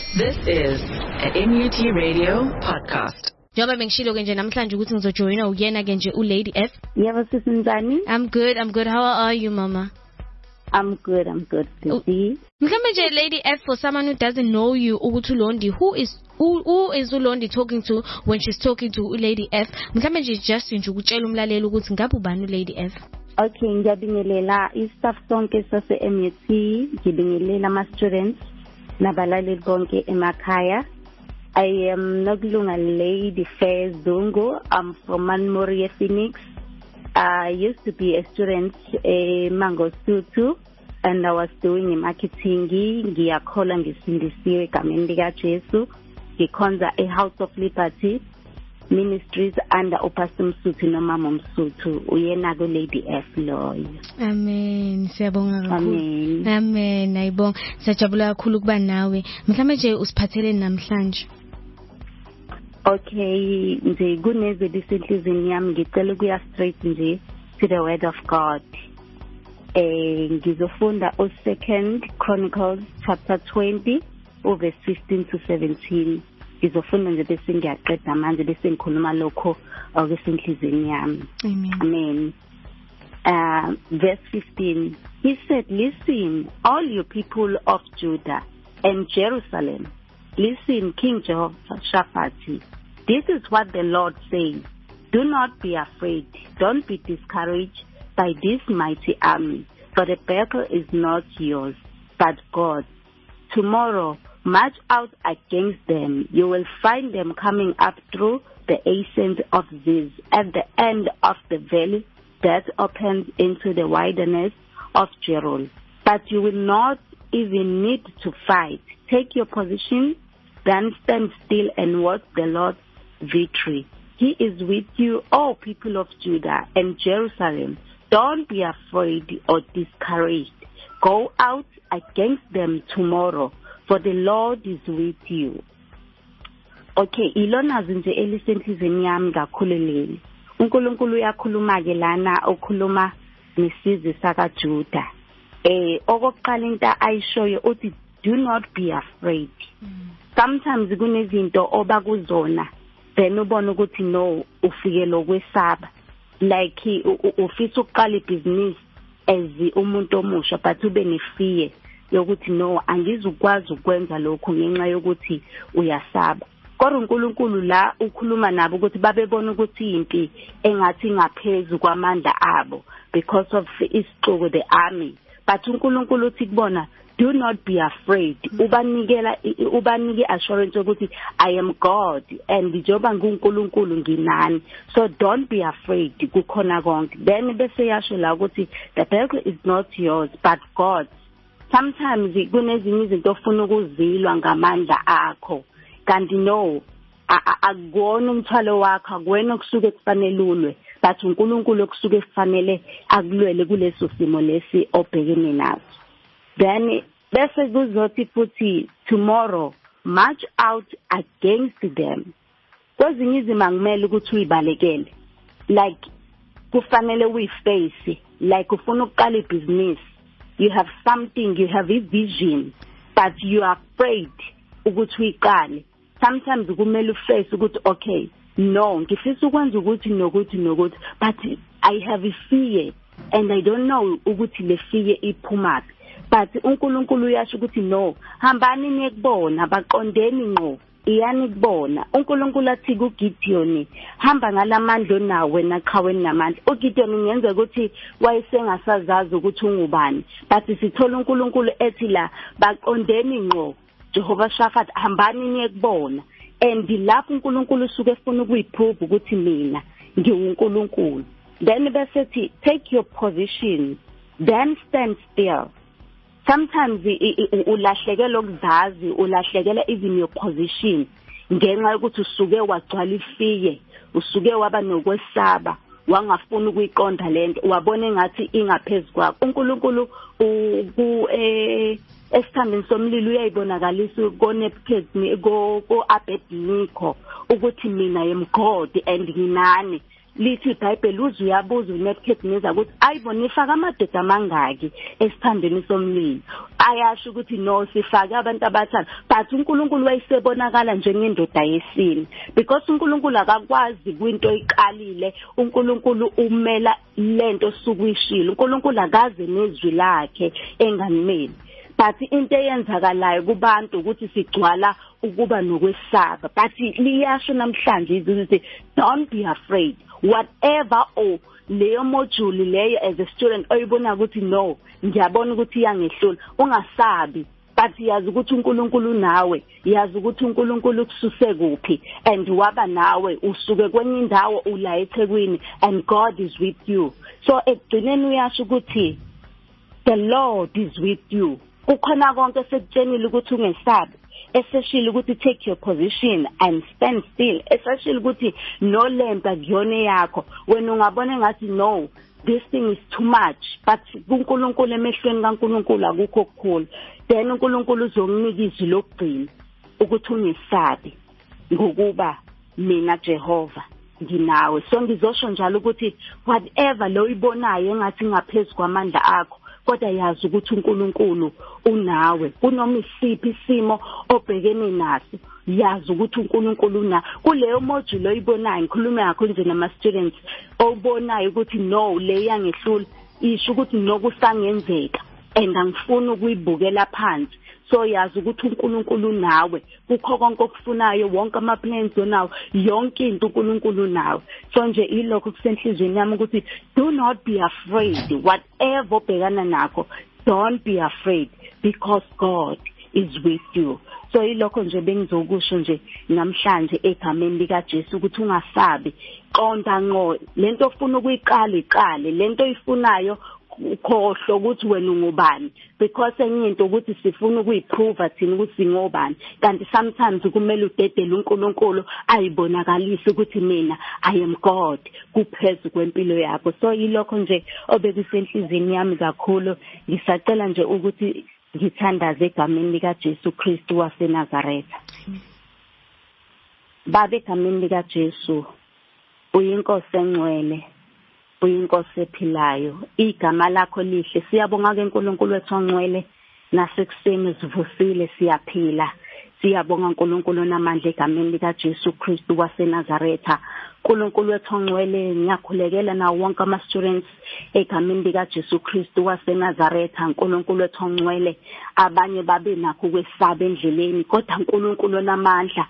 This is a MUT Radio podcast. Njoba bengishilo ke nje namhlanje ukuthi ngizojoyina uyena ke nje uLady F. Yebo sisinjani? I'm good. How are you, mama? I'm good. Mhlawumbe nje Lady F, for someone who doesn't know you, ukuthi uLondi, who is uLondi talking to when she's talking to uLady F? Mhlawumbe nje just nje ukutshela umlaleli ukuthi ngabe ubani uLady F? Okay, ngiyabingelela istaff sonke sase MUT, ngibingelela ama students nabalaleli bonke emakhaya. I am Nokulunga Lady Fair Zungu. I'm from Manmoria, Phoenix. I used to be a student at Mango Sutu, and I was doing marketing. Ngiyakhola ngisindisiwe egameni lika Jesu. Ngikhonza a House of Liberty Ministries under Pastor Msutu noMama Msutu. Uyena ku Lady F Loy. Amen. Siyabonga kakhulu. Amen. Amen. Ayibonga. Sajabula kakhulu ukuba nawe. Mhlawumbe nje usiphathele namhlanje. Okay, nje kuneze disenhlizini yami ngicela ukuya straight nje to the word of God. Ngizofunda o2 Chronicles chapter 20 verse 15 to 17. Ngizofunda nje bese ngiyaqeda manje bese ngikhuluma lokho okusenhlizini yami. Amen. Verse 15. He said, "Listen, all you people of Judah and Jerusalem. Listen, King Jehoshaphat. This is what the Lord says. Do not be afraid. Don't be discouraged by this mighty army, for the battle is not yours, but God's. Tomorrow, march out against them. You will find them coming up through the ascent of Ziz, at the end of the valley that opens into the wilderness of Jerul. But you will not even need to fight. Take your position, then stand still and watch the Lord's victory. He is with you, all people of Judah and Jerusalem. Don't be afraid or discouraged. Go out against them tomorrow, for the Lord is with you." Okay, ilona nje elisenhlizweni yami kakhulu leli. uNkulunkulu uyakhuluma ke lana okhuluma nesizwe sakaJuda. Okokuqala into ayishoyo uthi do not be afraid. Sometimes kunezinto obakuzona then ubona ukuthi no ufike lokwesaba, like ufisa ukuqala ibhizinisi as umuntu omusha but ube nefear yokuthi no angizukwazi ukwenza lokho ngenxa yokuthi uyasaba. Kodwa uNkulunkulu la ukhuluma nabo ukuthi babebona ukuthi impi engathi ngaphezulu kwamandla abo because of isixuku the army. But uNkulunkulu uthi kubona do not be afraid. Ubanike assurance ukuthi I am God and njengoba nguNkulunkulu nginani. So don't be afraid kukhona konke. Then bese yasho la ukuthi the battle is not yours but God. Sometimes kunezinye izinto ofuna ukuzilwa ngamandla akho. Kanti no, akuwona umthwalo wakho, akuwena okusuke kufanele ulwe, but uNkulunkulu okusuke kufanele akulwele kuleso simo lesi obhekene naso. Then bese kuzothi futhi tomorrow march out against them. Kwezinye izimo angimele ukuthi uyibalekele, like kufanele uyiface, like ufuna ukuqala ibhizinisi, you have something, you have a vision, but you are afraid ukuthi uyiqale. Sometimes kumele uface ukuthi okay, no, ngifisa ukwenza ukuthi nokuthi, but I have a fear and I don't know ukuthi le fear iphuma. But uNkulunkulu uyasho ukuthi no, hambani niyekubona, baqondeni ngqo, iyani kubona. uNkulunkulu athi kuGideon, hamba ngalamandla nawe naqhaweni namandla. uGideon ngenza ukuthi wayesengasazazi ukuthi ungubani, but sithola uNkulunkulu ethi la baqondeni ngqo, Jehoshaphat hambani niyekubona. And lapho uNkulunkulu usuke efuna ukuyiprove ukuthi mina ngiwuNkulunkulu. Then bese ethi take your position, then stand still. Sometimes ulahlekela ukuzazi, ulahlekela even your position ngenxa yokuthi usuke wagcwala ifike, usuke waba nokwesaba, wangafuna ukuyiqonda lento, wabona engathi ingaphezulu kwakho. uNkulunkulu esithandeni somlilo uyayibonakalisa ko Abednego ukuthi mina am God and nginani. lithi iBhayibheli uyabuza uNebukadnezar ukuthi ayibona ifaka amadoda amangaki esithandweni somlilo ayasho ukuthi no sifake abantu abathana but uNkulunkulu wayesebonakala njengendoda yesini because uNkulunkulu akakwazi kwinto eyiqalile uNkulunkulu umela lento sukuyishilo uNkulunkulu akaze nezwi lakhe enganimeli but into eyenzakalayo kubantu ukuthi sigcwala ukuba nokwesaba but liyasho namhlanje izithi don't be afraid whatever leyo module leyo as a student oyibona ukuthi no ngiyabona ukuthi iyangehlula ungasabi but yazi ukuthi uNkulunkulu nawe yazi ukuthi uNkulunkulu kususe kuphi and waba nawe usuke kwenye indawo ula eThekwini and God is with you so ekugcineni uyasho ukuthi the Lord is with you ukhona konke sekutshenile ukuthi ungesabi eseshilo ukuthi take your position and stand still eseshilo ukuthi no lempa kuyona yakho wena ungabona ngathi no this thing is too much but uNkulunkulu emehlweni kaNkulunkulu akukho okukhulu then uNkulunkulu uzonginika izwi lokugcina ukuthi ungesabi ngokuba mina Jehova nginawe so ngizosho njalo ukuthi whatever lo uyibonayo engathi ngaphezulu kwamandla akho kodwa yazi ukuthi uNkulunkulu unawe kunoma isiphi isimo obhekene naso yazi ukuthi uNkulunkulu una kuleyo module oyibonayo ngikhuluma yakho nje nama students obonayo ukuthi no le yangehlula isho ukuthi nokusangenzeka and angifuni ukuyibukela phansi so yazi ukuthi uNkulunkulu nawe kukho konke okufunayo wonke ama plans onawo yonke into uNkulunkulu nawe so nje ilokho kusenhlizweni yami ukuthi do not be afraid whatever obhekana nakho don't be afraid because God is with you so ilokho nje bengizokusho nje namhlanje egameni lika Jesu ukuthi ungasabi qonda ngqo lento ofuna ukuyiqala iqale lento oyifunayo ukhohlwa ukuthi wena ungubani because enye into ukuthi sifuna ukuyiprove thina ukuthi singobani kanti sometimes kumele udedele uNkulunkulu ayibonakalise ukuthi mina I am God kuphezulu kwempilo yakho so yilokho nje obekusenhlizweni yami kakhulu ngisacela nje ukuthi ngithandaze egameni lika Jesu Kristu waseNazaretha babe egameni lika Jesu uyinkosi engcwele uyinkosi ephilayo igama lakho lihle siyabonga ke uNkulunkulu wethu ongcwele nasekuseni sivusile siyaphila siyabonga uNkulunkulu namandla egameni lika Jesu Kristu waseNazaretha uNkulunkulu wethu ongcwele ngiyakhulekela na wonke ama students egameni lika Jesu Kristu waseNazaretha uNkulunkulu wethu ongcwele abanye babe nakho kwesaba endleleni kodwa uNkulunkulu namandla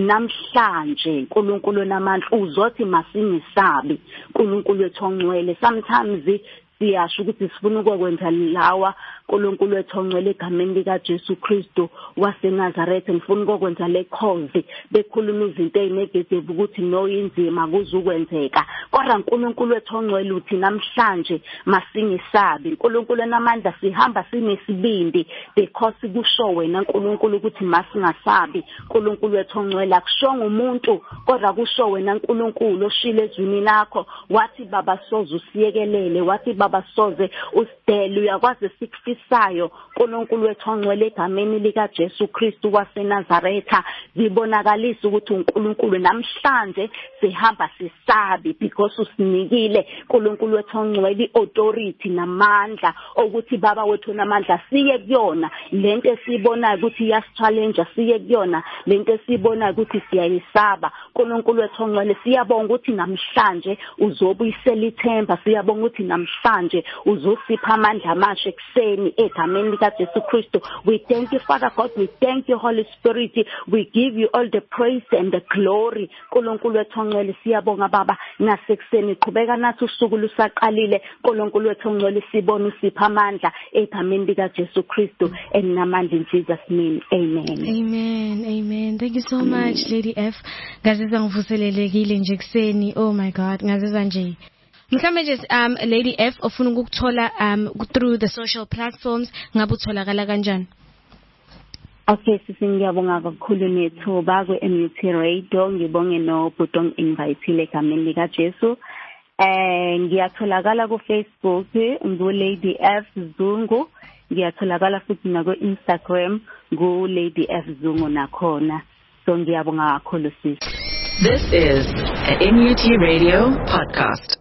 namhlanje uNkulunkulu namandla uzothi masingisabi uNkulunkulu wethu ongcwele sometimes siyasho ukuthi sifuna ukwenza lawa uNkulunkulu wethu ongcwele egameni lika Jesu Kristu waseNazaretha ngifuna ukwenza le cause bekhuluma izinto ezinegative ukuthi no inzima kuzukwenzeka kodwa uNkulunkulu wethu ongcwele uthi namhlanje masingisabi uNkulunkulu namandla sihamba sinesibindi because kusho wena uNkulunkulu ukuthi masingasabi uNkulunkulu wethu ongcwele akushonga umuntu kodwa kusho wena uNkulunkulu oshile ezwini lakho wathi baba soze usiyekelele wathi baba soze usidele uyakwazi sikufisayo uNkulunkulu wethu ongcwele egameni lika Jesu Kristu waseNazaretha zibonakalisa ukuthi uNkulunkulu namhlanje sihamba sisabi because usinikile uNkulunkulu wethu ongcwele iauthority namandla ukuthi baba wethu namandla siye kuyona lento esibonayo ukuthi iyasichallenge siye kuyona lento esibonayo ukuthi siyayisaba uNkulunkulu wethu ongcwele siyabonga ukuthi namhlanje uzobuyisela ithemba siyabonga ukuthi namhlanje uzosipha amandla amasha ekseni egameni lika Jesu Kristu we thank you Father God we thank you Holy Spirit we give you all the praise and the glory uNkulunkulu wethu ongcwele siyabonga baba nasekuseni qhubeka nathi usuku lusaqalile uNkulunkulu wethu ongcwele sibona usipha amandla egameni lika Jesu Kristu enamandla in Jesus name amen amen thank you so much Lady F ngazizwa ngivuselelekile nje kuseni oh my God ngazizwa nje mhlawumbe nje Lady F ofuna ukukuthola through the social platforms ngabe utholakala kanjani Okay sisi ngiyabonga kakhulu nethuba kweMUT Radio ngibonge noBhutong invite egameni lika Jesu ngiyatholakala ku Facebook nguLady F Zungu ngiyatholakala futhi na ku Instagram nguLady F Zungu nakhona so ngiyabonga kakhulu sisi This is a NUT Radio podcast.